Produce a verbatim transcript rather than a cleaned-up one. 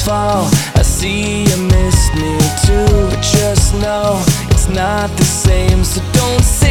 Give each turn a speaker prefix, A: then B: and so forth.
A: fall. I see you miss me too, but just know it's not the same, so don't say